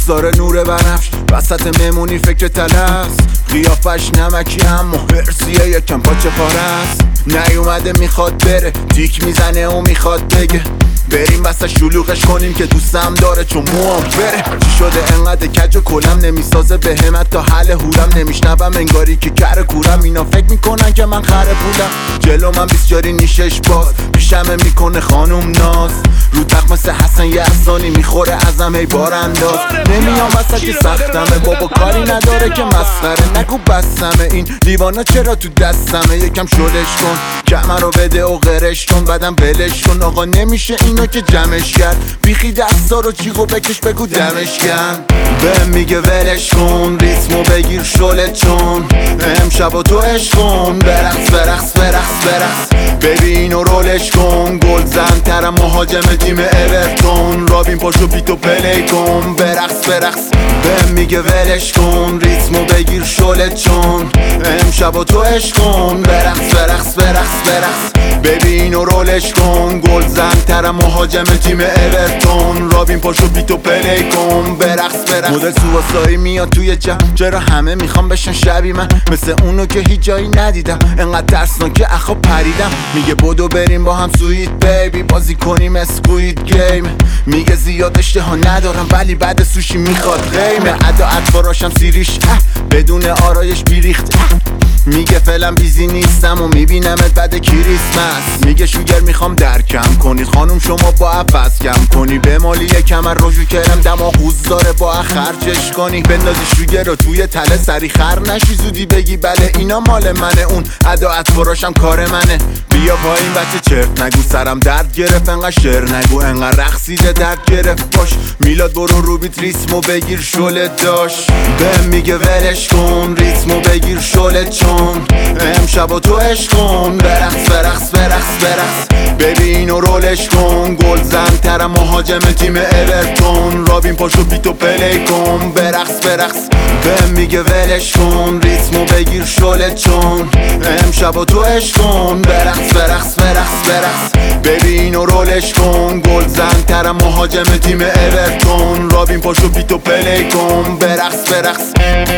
رخسار نور بنفش وسط ممونی فکر تلس قیافش نمکی اما هرسیه یکم پاچه پارست نیومده میخواد بره تیک میزنه و میخواد بگه بریم بسه شلوغش کنیم که دوستم داره چون موام بره چی شده انقدر کج و کلم نمیسازه به همت تا حل هورم نمیشنوم انگاری که کر کورم اینا فکر میکنن که من خره پولم جلو من بیسجاری نیشش باز پیشمه میکنه خانوم ناز رو تخت مثل حسن یزدانی میخوره ازم هی بار انداز نمیام وسط که سختمه بابا کاری نداره که مسخره نگو بستمه این دیوانا چرا تو دستمه یکم شلش کن کمر رو بده و غرش کن بعدم ولش کن آقا نمیشه اینو که جمعش کرد بیخی دستا رو جیغو بکش بگو دمش کن بهم میگه ولش کن ریتمو بگیر شلت چون امشب و تو عشق کن برقص برقص برقص برقص ببین و رولش کن گل زن ترم مهاجم تیم اورتون رابین پاشو بیتو پلی کن برقص برقص بهم میگه ولش کن ریتمو بگیر شلت چون امشب و تو عشق کن برقص برقص برقص برقص ببین و رولش کن گل زن ترم مهاجم تیم اورتون رابین پاشو بیتو پلی کن برقص برقص مدل سواسایی میاد توی جمع چرا همه میخوام بشن شبی من مثل اونو که هیچ جایی ندیدم انقدر ترسناکه اخو پریدم میگه بدو بریم با هم سویت بیبی بازی کنیم اسکوید گیم میگه زیاد اشتها ندارم ولی بعد سوشی میخواد قیمه ادا اطفاراشم سیریش بدون آرایش بیریخت میگه فعلا بیزی نیستم و میبینمت بعد کریسمس میگه شوگر میخوام درکم کنید خانوم شما با عوض کم کنی به مالی کمر روشو کرم دماغوز داره با خرجش کنی بندازی شوگر رو توی تله سری خر نشی زودی بگی بله اینا مال منه اون ادا اطفاراشم کار منه بیا پایین بچه چرت نگو سرم درد گرفت انقدر شعر نگو انقدر رقصیده درد گرفت باش میلاد برو رو بیت ریتمو بگیر شلت داش بهم میگه ولش کن ریتمو بگیر شلت چون امشب و تو عشق کن برقص برقص برقص برقص ببین و رولش کن گل زن ترم مهاجم تیم اورتون رابین پاشو بیتو پلی کن برقص برقص بهم میگه ولش کن ریتمو بگیر شلت چون امشب و تو عشق کن برقص برقص برقص برقص ببین و رولش کن گل زن ترم مهاجم تیم اورتون رابین پاشو بیتو پلی کن برقص برقص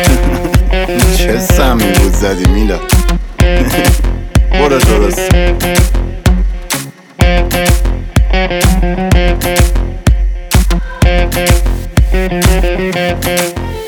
چه سمی بود زدی میلاد برو درست